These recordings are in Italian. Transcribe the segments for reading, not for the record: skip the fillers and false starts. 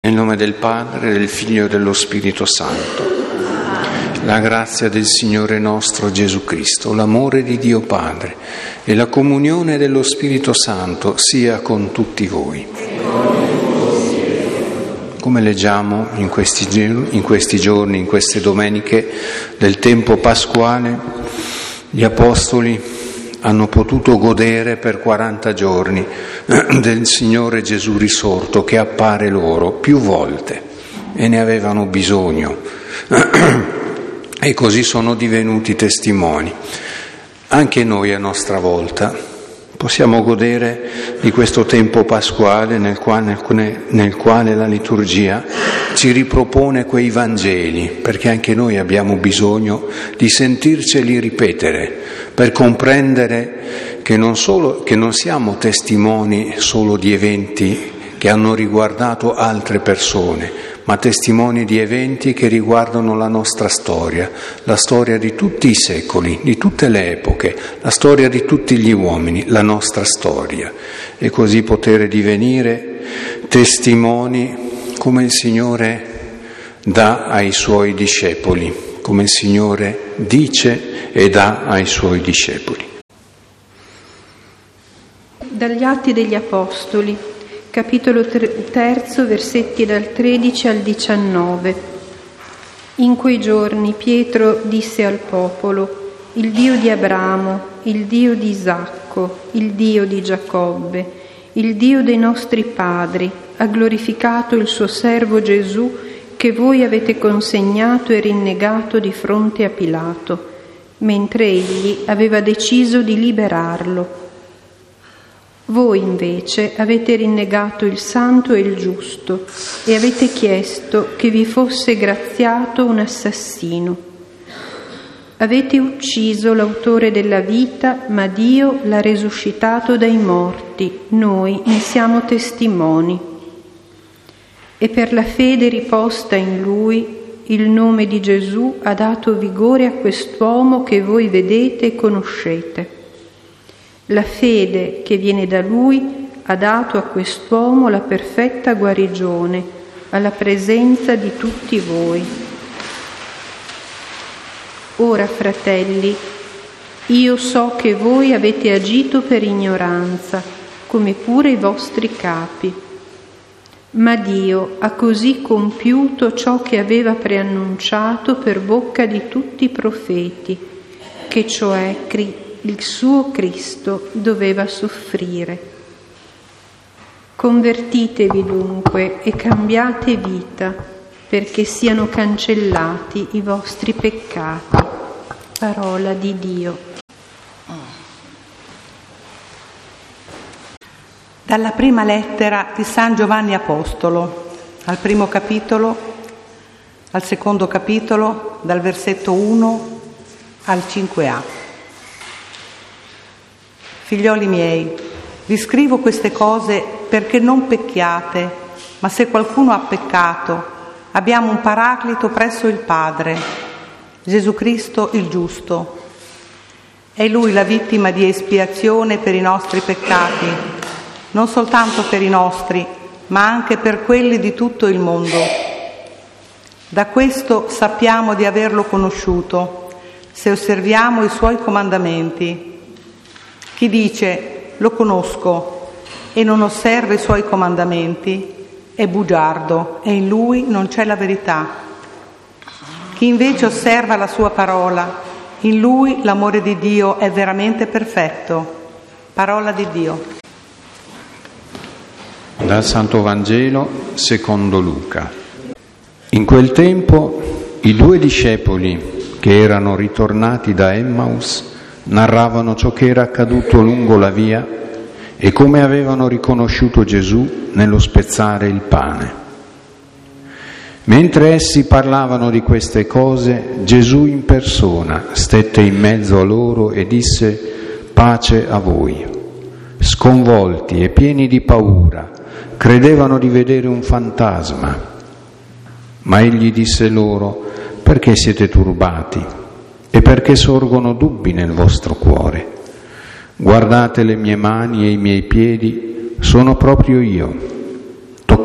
Nel nome del Padre, del Figlio e dello Spirito Santo. La grazia del Signore nostro Gesù Cristo, l'amore di Dio Padre e la comunione dello Spirito Santo sia con tutti voi. Come leggiamo in questi giorni, in queste domeniche del tempo pasquale, gli Apostoli hanno potuto godere per 40 giorni del Signore Gesù risorto che appare loro più volte e ne avevano bisogno e così sono divenuti testimoni. Anche noi a nostra volta possiamo godere di questo tempo pasquale nel quale la liturgia ci ripropone quei Vangeli, perché anche noi abbiamo bisogno di sentirceli ripetere per comprendere che non siamo testimoni solo di eventi che hanno riguardato altre persone, ma testimoni di eventi che riguardano la nostra storia, la storia di tutti i secoli, di tutte le epoche, la storia di tutti gli uomini, la nostra storia, e così poter divenire testimoni come il Signore dà ai Suoi discepoli, come il Signore dice e dà ai Suoi discepoli. Dagli Atti degli Apostoli, capitolo 3, versetti dal 13 al 19. In quei giorni Pietro disse al popolo: il Dio di Abramo, il Dio di Isacco, il Dio di Giacobbe, il Dio dei nostri padri, ha glorificato il suo servo Gesù, che voi avete consegnato e rinnegato di fronte a Pilato, mentre egli aveva deciso di liberarlo. Voi invece avete rinnegato il santo e il giusto e avete chiesto che vi fosse graziato un assassino. Avete ucciso l'autore della vita, ma Dio l'ha resuscitato dai morti, noi ne siamo testimoni. E per la fede riposta in Lui, il nome di Gesù ha dato vigore a quest'uomo che voi vedete e conoscete. La fede che viene da Lui ha dato a quest'uomo la perfetta guarigione, alla presenza di tutti voi. Ora, fratelli, io so che voi avete agito per ignoranza, come pure i vostri capi. Ma Dio ha così compiuto ciò che aveva preannunciato per bocca di tutti i profeti, che cioè il suo Cristo doveva soffrire. Convertitevi dunque e cambiate vita, perché siano cancellati i vostri peccati. Parola di Dio. Dalla prima lettera di San Giovanni Apostolo, al primo capitolo, al secondo capitolo, dal versetto 1 al 5a. Figlioli miei, vi scrivo queste cose perché non pecchiate, ma se qualcuno ha peccato, abbiamo un paraclito presso il Padre, Gesù Cristo il giusto. È Lui la vittima di espiazione per i nostri peccati, non soltanto per i nostri, ma anche per quelli di tutto il mondo. Da questo sappiamo di averlo conosciuto, se osserviamo i Suoi comandamenti. Chi dice «lo conosco» e non osserva i Suoi comandamenti è bugiardo e in lui non c'è la verità. Chi invece osserva la Sua parola, in lui l'amore di Dio è veramente perfetto. Parola di Dio. Dal Santo Vangelo secondo Luca. In quel tempo i 2 discepoli che erano ritornati da Emmaus narravano ciò che era accaduto lungo la via e come avevano riconosciuto Gesù nello spezzare il pane. Mentre essi parlavano di queste cose, Gesù in persona stette in mezzo a loro e disse: «Pace a voi». Sconvolti e pieni di paura, credevano di vedere un fantasma. Ma egli disse loro: «Perché siete turbati? E perché sorgono dubbi nel vostro cuore? Guardate le mie mani e i miei piedi, sono proprio io.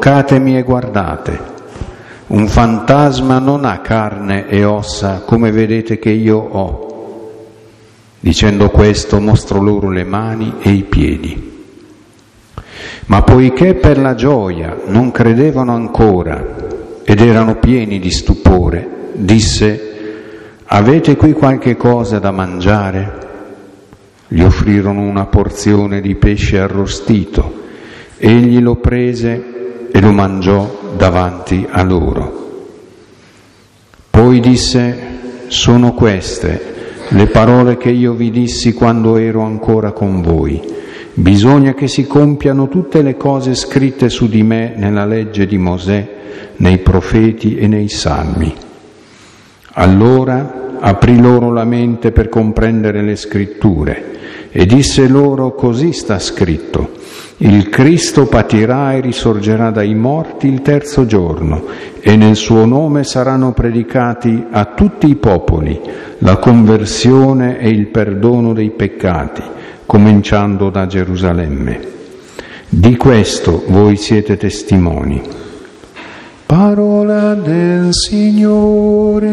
toccatemi e guardate. Un fantasma non ha carne e ossa come vedete che io ho. Dicendo questo mostrò loro le mani e i piedi. Ma poiché per la gioia non credevano ancora ed erano pieni di stupore, disse: avete qui qualche cosa da mangiare? Gli offrirono una porzione di pesce arrostito. Egli lo prese e lo mangiò davanti a loro. Poi disse: sono queste le parole che io vi dissi quando ero ancora con voi. Bisogna che si compiano tutte le cose scritte su di me nella legge di Mosè, nei profeti e nei salmi. Allora aprì loro la mente per comprendere le scritture e disse loro: così sta scritto: il Cristo patirà e risorgerà dai morti il terzo giorno, e nel suo nome saranno predicati a tutti i popoli la conversione e il perdono dei peccati, cominciando da Gerusalemme. Di questo voi siete testimoni. Parola del Signore.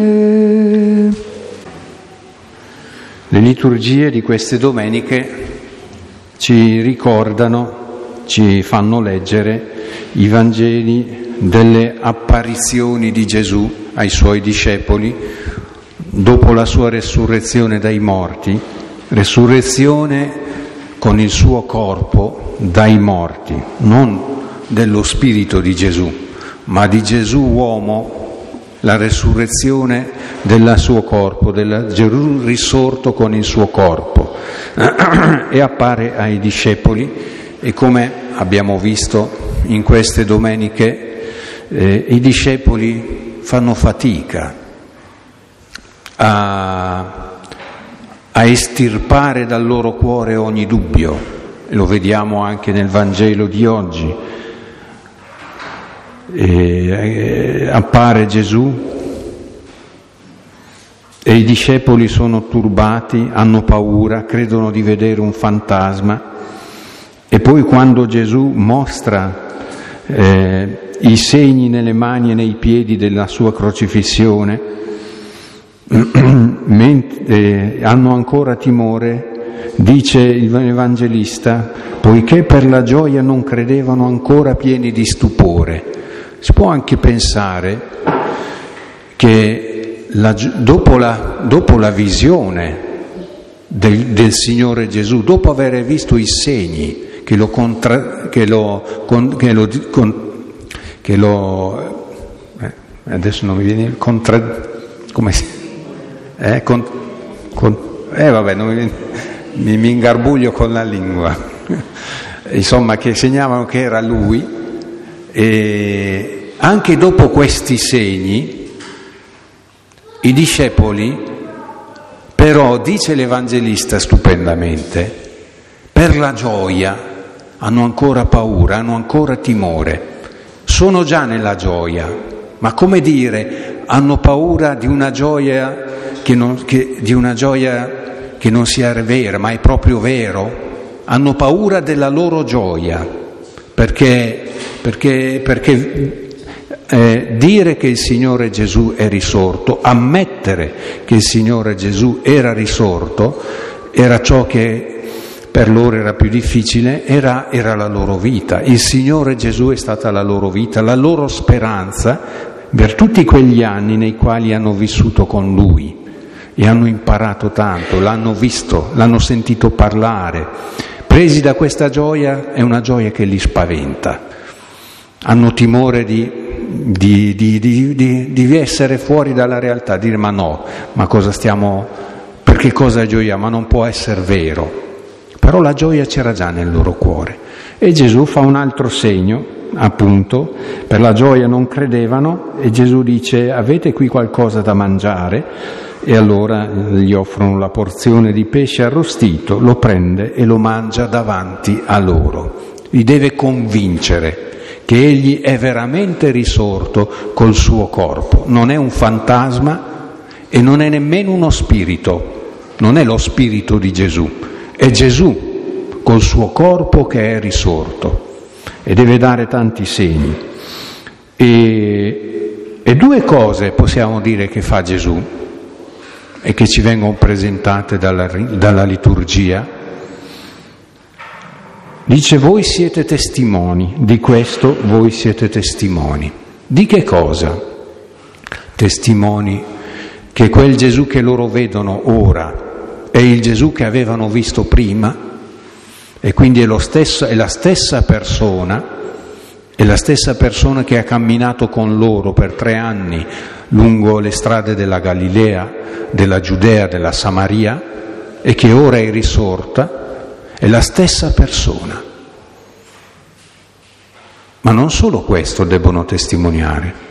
Le liturgie di queste domeniche ci ricordano, ci fanno leggere i Vangeli delle apparizioni di Gesù ai suoi discepoli dopo la sua resurrezione dai morti, resurrezione con il suo corpo dai morti, non dello spirito di Gesù, ma di Gesù uomo, la resurrezione del suo corpo, del Gesù risorto con il suo corpo, e appare ai discepoli. E come abbiamo visto in queste domeniche, i discepoli fanno fatica a estirpare dal loro cuore ogni dubbio. Lo vediamo anche nel Vangelo di oggi. Appare Gesù e i discepoli sono turbati, hanno paura, credono di vedere un fantasma. E poi quando Gesù mostra i segni nelle mani e nei piedi della sua crocifissione, hanno ancora timore, dice il Evangelista, poiché per la gioia non credevano ancora, pieni di stupore. Si può anche pensare che dopo la visione del Signore Gesù, dopo aver visto i segni adesso non mi viene mi ingarbuglio con la lingua, insomma, che segnavano che era lui, e anche dopo questi segni i discepoli, però, dice l'Evangelista stupendamente, per la gioia hanno ancora paura, hanno ancora timore. Sono già nella gioia, ma come dire, hanno paura di una gioia che non sia vera, ma è proprio vero. Hanno paura della loro gioia, perché dire che il Signore Gesù è risorto, ammettere che il Signore Gesù era risorto, era ciò che per loro era più difficile, era la loro vita. Il Signore Gesù è stata la loro vita, la loro speranza per tutti quegli anni nei quali hanno vissuto con Lui e hanno imparato tanto, l'hanno visto, l'hanno sentito parlare. Presi da questa gioia, è una gioia che li spaventa. Hanno timore di essere fuori dalla realtà, dire ma no, ma per che cosa gioiamo? Ma non può essere vero. Però la gioia c'era già nel loro cuore. E Gesù fa un altro segno, appunto, per la gioia non credevano, e Gesù dice: avete qui qualcosa da mangiare? E allora gli offrono la porzione di pesce arrostito, lo prende e lo mangia davanti a loro. Li deve convincere che egli è veramente risorto col suo corpo, non è un fantasma e non è nemmeno uno spirito, non è lo spirito di Gesù, è Gesù col suo corpo che è risorto, e deve dare tanti segni. E due cose possiamo dire che fa Gesù e che ci vengono presentate dalla liturgia. Dice: voi siete testimoni, di questo voi siete testimoni. Di che cosa? Testimoni che quel Gesù che loro vedono ora è il Gesù che avevano visto prima, e quindi è la stessa persona che ha camminato con loro per 3 anni lungo le strade della Galilea, della Giudea, della Samaria, e che ora è risorta. È la stessa persona. Ma non solo questo devono testimoniare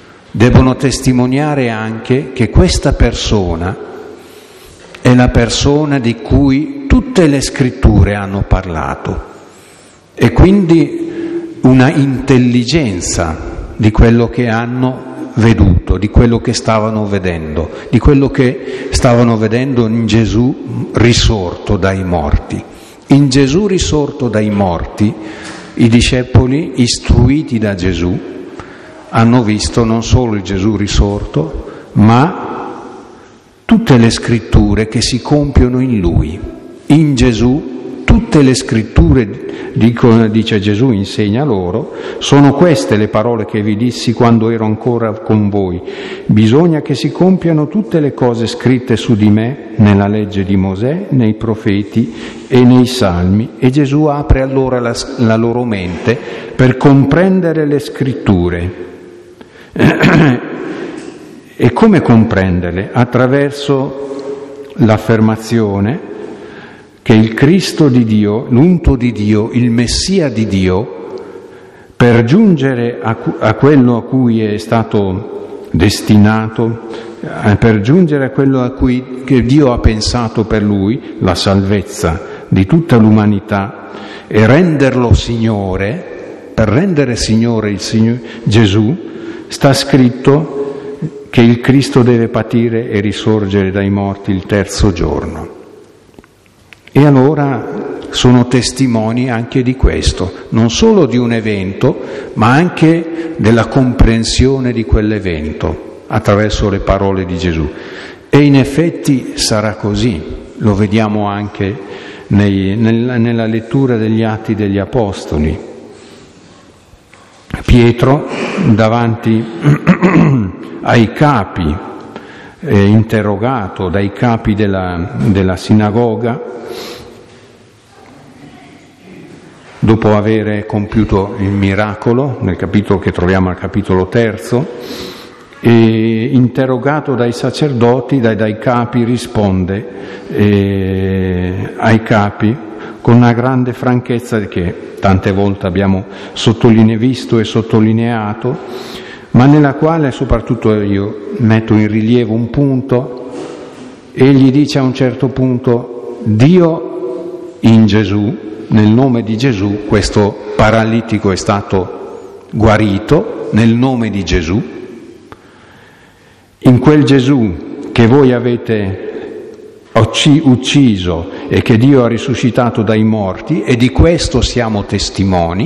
anche che questa persona è la persona di cui tutte le scritture hanno parlato, e quindi una intelligenza di quello che hanno veduto, di quello che stavano vedendo, in Gesù risorto dai morti. In Gesù risorto dai morti, i discepoli, istruiti da Gesù, hanno visto non solo il Gesù risorto, ma tutte le scritture che si compiono in Lui. In Gesù, tutte le scritture, dice Gesù, insegna loro, sono queste le parole che vi dissi quando ero ancora con voi. Bisogna che si compiano tutte le cose scritte su di me nella legge di Mosè, nei profeti e nei salmi. E Gesù apre allora la loro mente per comprendere le scritture. E come comprenderle? Attraverso l'affermazione che il Cristo di Dio, l'unto di Dio, il Messia di Dio, per giungere a quello a cui è stato destinato, per giungere a quello che Dio ha pensato per lui, la salvezza di tutta l'umanità, e renderlo Signore, per rendere Signore il Signore Gesù, sta scritto che il Cristo deve patire e risorgere dai morti il 3° giorno. E allora sono testimoni anche di questo, non solo di un evento, ma anche della comprensione di quell'evento attraverso le parole di Gesù. E in effetti sarà così, lo vediamo anche nella lettura degli Atti degli Apostoli. Pietro, davanti ai capi, interrogato dai capi della sinagoga, dopo aver compiuto il miracolo, nel capitolo che troviamo al capitolo 3, e interrogato dai sacerdoti, dai capi, risponde ai capi con una grande franchezza che tante volte abbiamo visto e sottolineato, ma nella quale soprattutto io metto in rilievo un punto. Egli dice a un certo punto: Dio in Gesù, nel nome di Gesù, questo paralitico è stato guarito, nel nome di Gesù. In quel Gesù che voi avete ucciso e che Dio ha risuscitato dai morti, e di questo siamo testimoni,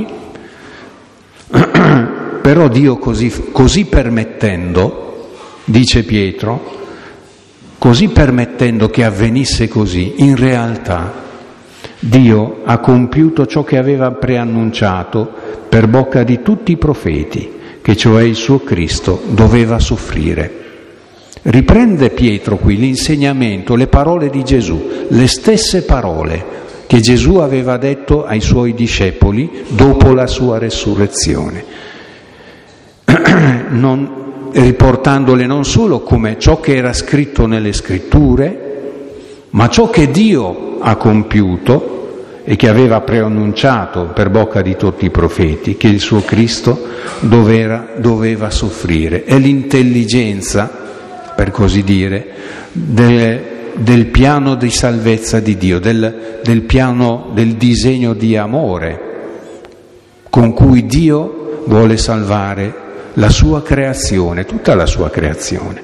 però Dio così permettendo, dice Pietro, così permettendo che avvenisse così, in realtà Dio ha compiuto ciò che aveva preannunciato per bocca di tutti i profeti, che cioè il suo Cristo doveva soffrire. Riprende Pietro qui l'insegnamento, le parole di Gesù, le stesse parole che Gesù aveva detto ai suoi discepoli dopo la sua resurrezione, riportandole non solo come ciò che era scritto nelle scritture, ma ciò che Dio ha compiuto e che aveva preannunciato per bocca di tutti i profeti, che il suo Cristo doveva soffrire. È l'intelligenza, per così dire, del piano di salvezza di Dio, del piano del disegno di amore con cui Dio vuole salvare la sua creazione, tutta la sua creazione.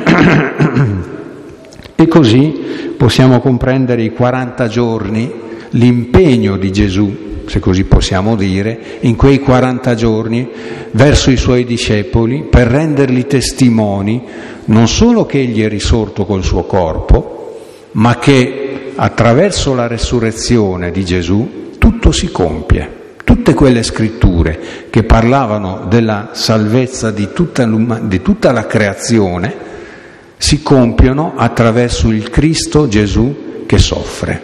E così possiamo comprendere i 40 giorni, l'impegno di Gesù, se così possiamo dire, in quei 40 giorni verso i suoi discepoli per renderli testimoni non solo che egli è risorto col suo corpo, ma che attraverso la resurrezione di Gesù tutto si compie. Tutte quelle scritture che parlavano della salvezza di tutta la creazione si compiono attraverso il Cristo Gesù che soffre.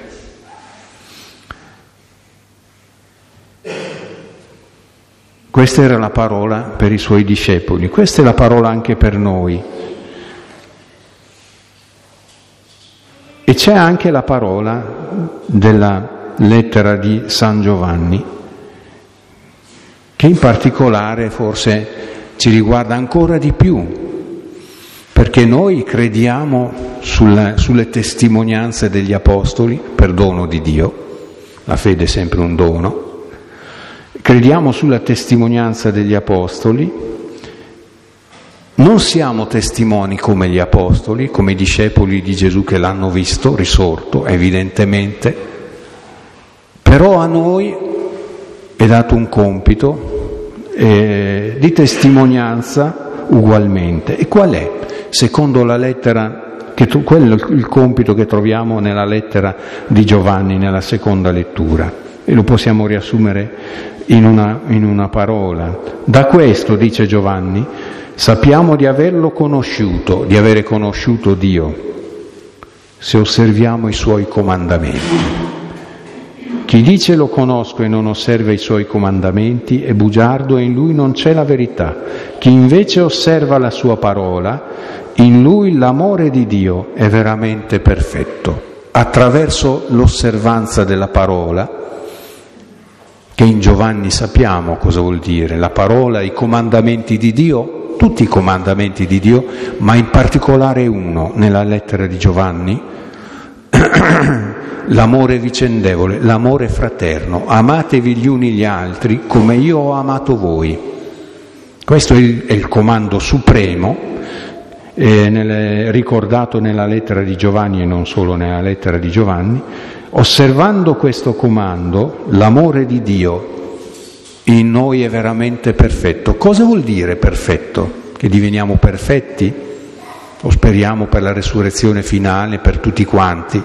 Questa era la parola per i suoi discepoli, questa è la parola anche per noi. E c'è anche la parola della lettera di San Giovanni, che in particolare forse ci riguarda ancora di più, perché noi crediamo sulle testimonianze degli Apostoli, per dono di Dio, la fede è sempre un dono, crediamo sulla testimonianza degli Apostoli, non siamo testimoni come gli Apostoli, come i discepoli di Gesù che l'hanno visto risorto, evidentemente, però a noi è dato un compito di testimonianza ugualmente. E qual è? Secondo la lettera, quello è il compito che troviamo nella lettera di Giovanni, nella seconda lettura, e lo possiamo riassumere in una parola. Da questo, dice Giovanni, sappiamo di averlo conosciuto, di avere conosciuto Dio, se osserviamo i suoi comandamenti. Chi dice lo conosco e non osserva i suoi comandamenti è bugiardo e in lui non c'è la verità. Chi invece osserva la sua parola, in lui l'amore di Dio è veramente perfetto. Attraverso l'osservanza della parola, che in Giovanni sappiamo cosa vuol dire, la parola, i comandamenti di Dio, tutti i comandamenti di Dio, ma in particolare uno nella lettera di Giovanni, l'amore vicendevole, l'amore fraterno, amatevi gli uni gli altri come io ho amato voi. Questo è il comando supremo, ricordato nella lettera di Giovanni e non solo nella lettera di Giovanni. Osservando questo comando, l'amore di Dio in noi è veramente perfetto. Cosa vuol dire perfetto? Che diveniamo perfetti? Lo speriamo per la resurrezione finale, per tutti quanti.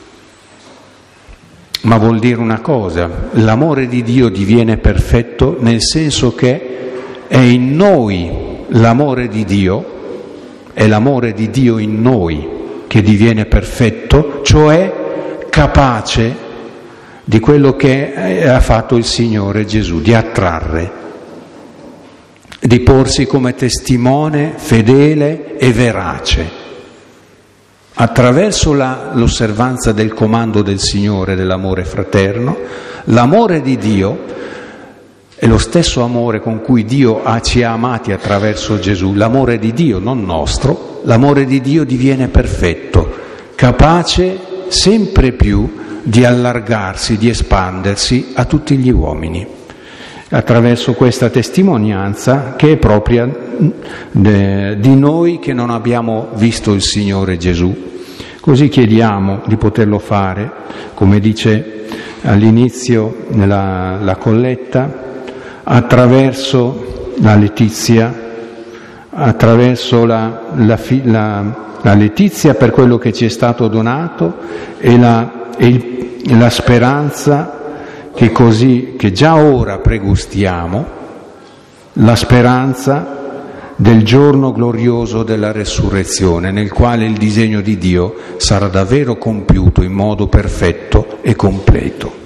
Ma vuol dire una cosa, l'amore di Dio diviene perfetto nel senso che è in noi l'amore di Dio, è l'amore di Dio in noi che diviene perfetto, cioè capace di quello che ha fatto il Signore Gesù, di attrarre, di porsi come testimone fedele e verace. Attraverso l'osservanza del comando del Signore, dell'amore fraterno, l'amore di Dio è lo stesso amore con cui Dio ci ha amati attraverso Gesù, l'amore di Dio, non nostro, l'amore di Dio diviene perfetto, capace sempre più di allargarsi, di espandersi a tutti gli uomini. Attraverso questa testimonianza che è propria di noi che non abbiamo visto il Signore Gesù. Così chiediamo di poterlo fare, come dice all'inizio nella colletta, attraverso la letizia, attraverso la letizia per quello che ci è stato donato e la speranza che già ora pregustiamo, la speranza del giorno glorioso della resurrezione, nel quale il disegno di Dio sarà davvero compiuto in modo perfetto e completo.